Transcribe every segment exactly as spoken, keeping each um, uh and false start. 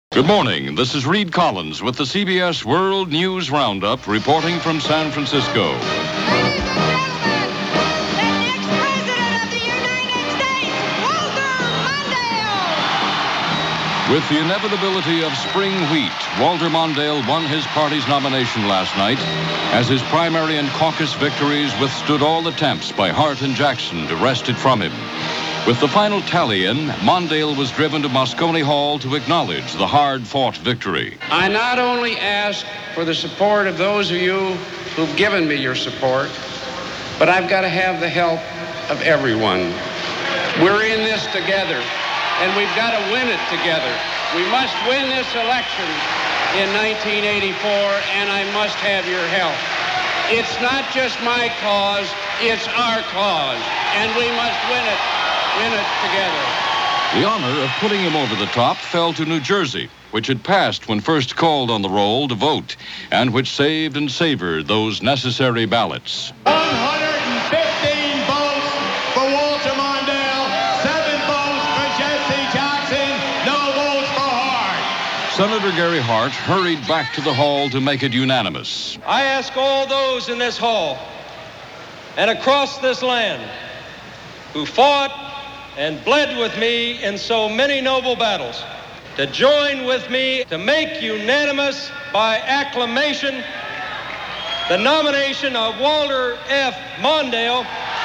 Good morning. This is Reed Collins with the C B S World News Roundup reporting from San Francisco. Ladies and gentlemen, the next president of the United States, Walter Mondale. With the inevitability of spring wheat, Walter Mondale won his party's nomination last night as his primary and caucus victories withstood all attempts by Hart and Jackson to wrest it from him. With the final tally in, Mondale was driven to Moscone Hall to acknowledge the hard-fought victory. I not only ask for the support of those of you who've given me your support, but I've got to have the help of everyone. We're in this together, and we've got to win it together. We must win this election in nineteen eighty-four, and I must have your help. It's not just my cause, it's our cause, and we must win it. Win it together. The honor of putting him over the top fell to New Jersey, which had passed when first called on the roll to vote, and which saved and savored those necessary ballots. one hundred fifteen votes for Walter Mondale, seven votes for Jesse Jackson, no votes for Hart. Senator Gary Hart hurried back to the hall to make it unanimous. I ask all those in this hall and across this land who fought and bled with me in so many noble battles to join with me to make unanimous by acclamation the nomination of Walter F. Mondale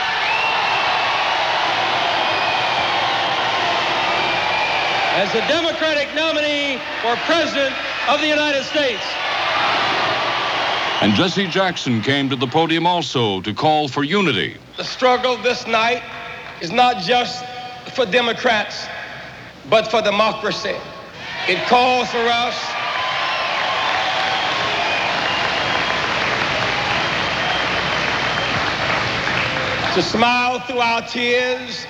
as the Democratic nominee for President of the United States. And Jesse Jackson came to the podium also to call for unity. The struggle this night is not just for Democrats, but for democracy. It calls for us to smile through our tears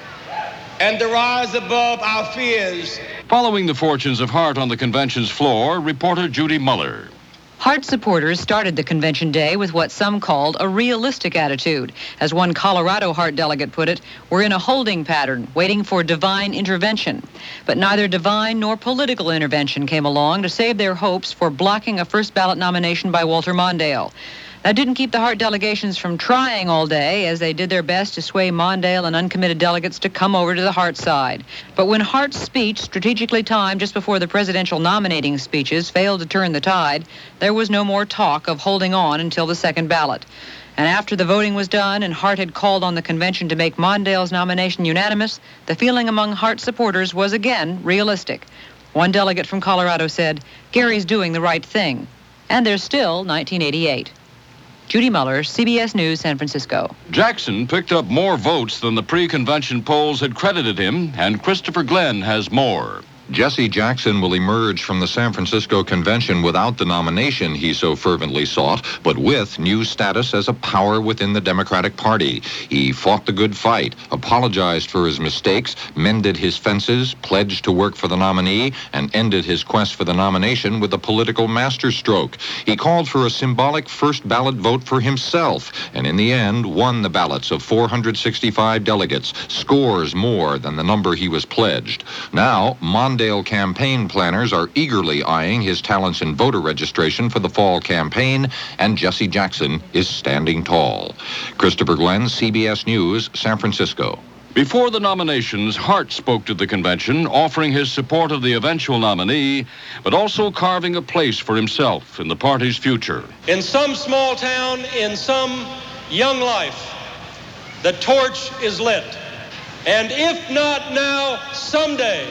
and to rise above our fears. Following the fortunes of Hart on the convention's floor, reporter Judy Muller. Hart supporters started the convention day with what some called a realistic attitude. As one Colorado Hart delegate put it, we're in a holding pattern, waiting for divine intervention. But neither divine nor political intervention came along to save their hopes for blocking a first ballot nomination by Walter Mondale. That didn't keep the Hart delegations from trying all day as they did their best to sway Mondale and uncommitted delegates to come over to the Hart side. But when Hart's speech, strategically timed just before the presidential nominating speeches, failed to turn the tide, there was no more talk of holding on until the second ballot. And after the voting was done and Hart had called on the convention to make Mondale's nomination unanimous, the feeling among Hart supporters was again realistic. One delegate from Colorado said, "Gary's doing the right thing." And there's still nineteen eighty-eight. Judy Muller, C B S News, San Francisco. Jackson picked up more votes than the pre-convention polls had credited him, and Christopher Glenn has more. Jesse Jackson will emerge from the San Francisco convention without the nomination he so fervently sought, but with new status as a power within the Democratic Party. He fought the good fight, apologized for his mistakes, mended his fences, pledged to work for the nominee, and ended his quest for the nomination with a political masterstroke. He called for a symbolic first ballot vote for himself, and in the end won the ballots of four hundred sixty-five delegates, scores more than the number he was pledged. Now, Mondale campaign planners are eagerly eyeing his talents in voter registration for the fall campaign, and Jesse Jackson is standing tall. Christopher Glenn, C B S News, San Francisco. Before the nominations, Hart spoke to the convention, offering his support of the eventual nominee, but also carving a place for himself in the party's future. In some small town, in some young life, the torch is lit. And if not now, someday,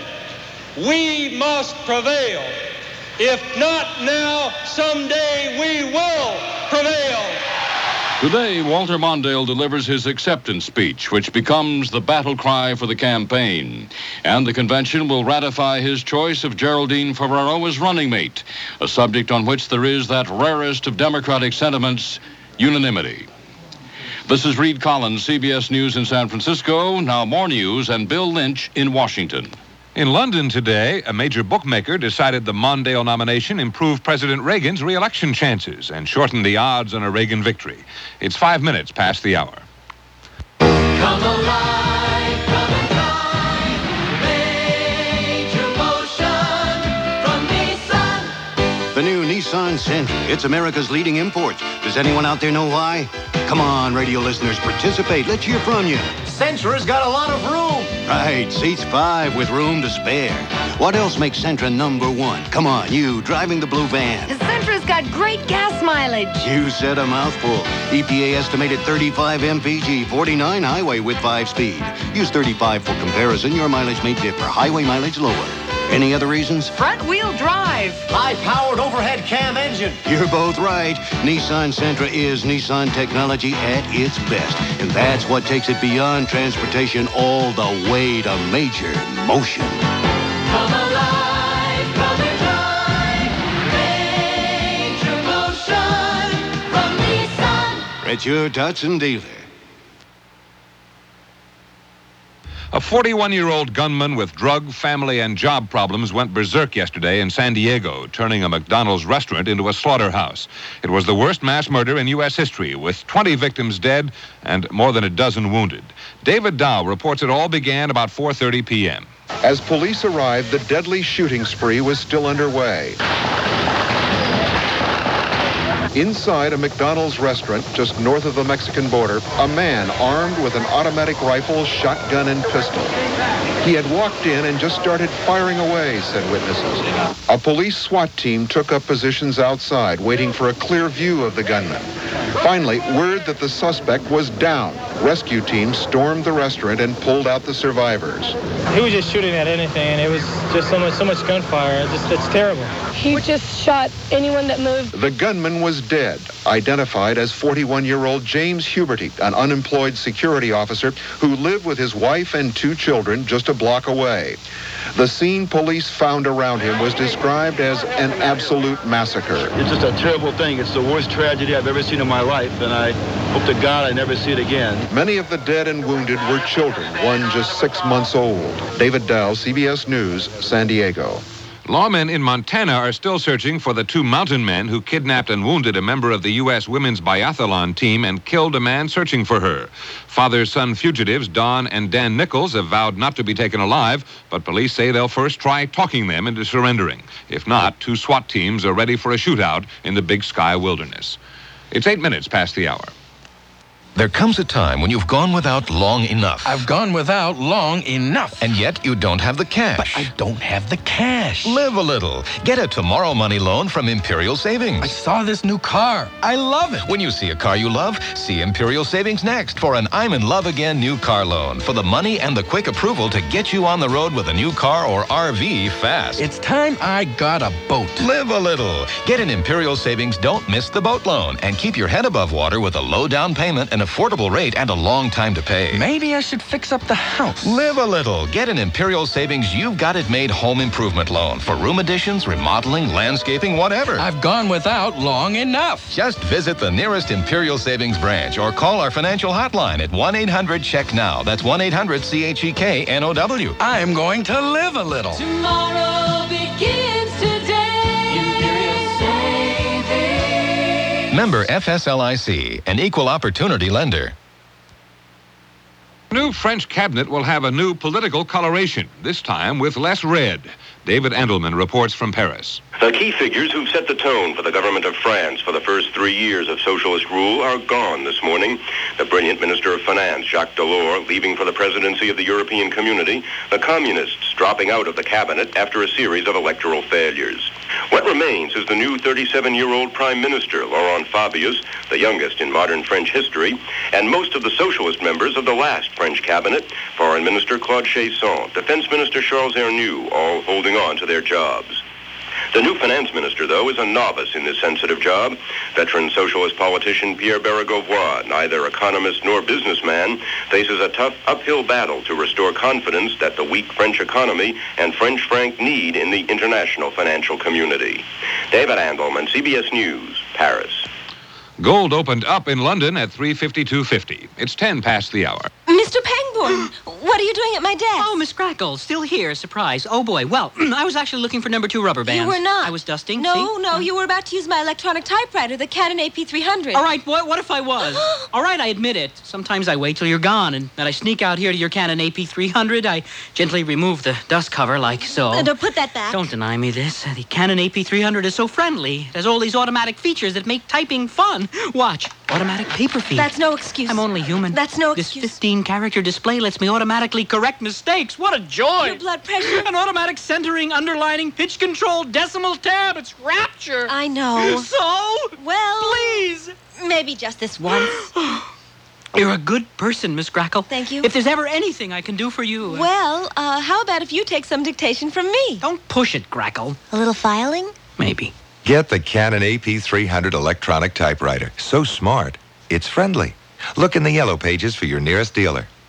we must prevail. If not now, someday we will prevail. Today, Walter Mondale delivers his acceptance speech, which becomes the battle cry for the campaign. And the convention will ratify his choice of Geraldine Ferraro as running mate, a subject on which there is that rarest of Democratic sentiments, unanimity. This is Reed Collins, C B S News in San Francisco. Now more news and Bill Lynch in Washington. In London today, a major bookmaker decided the Mondale nomination improved President Reagan's re-election chances and shortened the odds on a Reagan victory. It's five minutes past the hour. Come alive, come and try. Major motion from The new Nissan Sentra. It's America's leading import. Does anyone out there know why? Come on, radio listeners, participate. Let's hear from you. Sentra's got a lot of room. Right, seats five with room to spare. What else makes Sentra number one? Come on, you driving the blue van. The Sentra's got great gas mileage. You said a mouthful. E P A estimated thirty-five M P G, forty-nine highway with five speed. Use thirty-five for comparison. Your mileage may differ. Highway mileage lower. Any other reasons? Front-wheel drive. High-powered overhead cam engine. You're both right. Nissan Sentra is Nissan technology at its best. And that's what takes it beyond transportation all the way to major motion. Come alive, come alive. Major motion from Nissan. At your Datsun dealer. A forty-one-year-old gunman with drug, family, and job problems went berserk yesterday in San Diego, turning a McDonald's restaurant into a slaughterhouse. It was the worst mass murder in U S history, with twenty victims dead and more than a dozen wounded. David Dow reports it all began about four thirty p.m. As police arrived, the deadly shooting spree was still underway. Inside a McDonald's restaurant just north of the Mexican border, a man armed with an automatic rifle, shotgun, and pistol. He had walked in and just started firing away, said witnesses. A police SWAT team took up positions outside, waiting for a clear view of the gunman. Finally, word that the suspect was down. Rescue teams stormed the restaurant and pulled out the survivors. He was just shooting at anything, and it was just so much, so much gunfire. It just, it's terrible. He just shot anyone that moved. The gunman was dead, identified as forty-one-year-old James Huberty, an unemployed security officer who lived with his wife and two children just a block away. The scene police found around him was described as an absolute massacre. It's just a terrible thing. It's the worst tragedy I've ever seen in my life, and I hope to God I never see it again. Many of the dead and wounded were children, one just six months old. David Dow, C B S News, San Diego. Lawmen in Montana are still searching for the two mountain men who kidnapped and wounded a member of the U S women's biathlon team and killed a man searching for her. Father-son fugitives Don and Dan Nichols have vowed not to be taken alive, but police say they'll first try talking them into surrendering. If not, two SWAT teams are ready for a shootout in the Big Sky Wilderness. It's eight minutes past the hour. There comes a time when you've gone without long enough. I've gone without long enough. And yet you don't have the cash. But I don't have the cash. Live a little. Get a Tomorrow Money loan from Imperial Savings. I saw this new car. I love it. When you see a car you love, see Imperial Savings next for an I'm in love again new car loan for the money and the quick approval to get you on the road with a new car or R V fast. It's time I got a boat. Live a little. Get an Imperial Savings Don't Miss the Boat loan and keep your head above water with a low down payment and affordable rate and a long time to pay. Maybe I should fix up the house. Live a little. Get an Imperial Savings You've Got It Made home improvement loan for room additions, remodeling, landscaping, whatever. I've gone without long enough. Just visit the nearest Imperial Savings branch or call our financial hotline at one eight hundred check now. That's one eight hundred C H E K N O W. I'm going to live a little. Tomorrow begins today. Imperial Savings. Member F S L I C, an equal opportunity lender. The new French cabinet will have a new political coloration, this time with less red. David Endelman reports from Paris. The key figures who've set the tone for the government of France for the first three years of socialist rule are gone this morning. The brilliant Minister of Finance, Jacques Delors, leaving for the presidency of the European Community, the communists dropping out of the cabinet after a series of electoral failures. What remains is the new thirty-seven-year-old Prime Minister, Laurent Fabius, the youngest in modern French history, and most of the socialist members of the last French cabinet, Foreign Minister Claude Cheysson, Defense Minister Charles Hernu, all holding on to their jobs. The new finance minister, though, is a novice in this sensitive job. Veteran socialist politician Pierre Bérégovoy, neither economist nor businessman, faces a tough uphill battle to restore confidence that the weak French economy and French franc need in the international financial community. David Andelman, C B S News, Paris. Gold opened up in London at three fifty-two fifty. It's ten past the hour. Mister Pangborn! Thorne, what are you doing at my desk? Oh, Miss Crackle, still here. Surprise. Oh, boy. Well, I was actually looking for number two rubber bands. You were not. I was dusting. No, see? no, you were about to use my electronic typewriter, the Canon A P three hundred. All right, what, what if I was? All right, I admit it. Sometimes I wait till you're gone, and then I sneak out here to your Canon A P three hundred. I gently remove the dust cover like so. Uh, don't put that back. Don't deny me this. The Canon A P three hundred is so friendly. It has all these automatic features that make typing fun. Watch. Automatic paper feed. That's no excuse. I'm only human. That's no This excuse. fifteen-character display lets me automatically correct mistakes. What a joy! Your blood pressure. An automatic centering, underlining, pitch control, decimal tab. It's rapture. I know. So? Well, Please. maybe just this once. You're a good person, Miss Crackle. Thank you. If there's ever anything I can do for you... uh, Well, uh, how about if you take some dictation from me? Don't push it, Crackle. A little filing? Maybe. Get the Canon A P three hundred electronic typewriter. So smart, it's friendly. Look in the yellow pages for your nearest dealer.